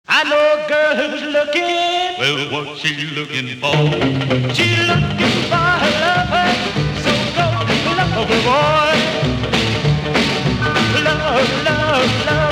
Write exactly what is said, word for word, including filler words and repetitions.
I know a girl who's looking. Well, what's she looking for? She's looking for her lover. So go, love her, boy. Love, love, love.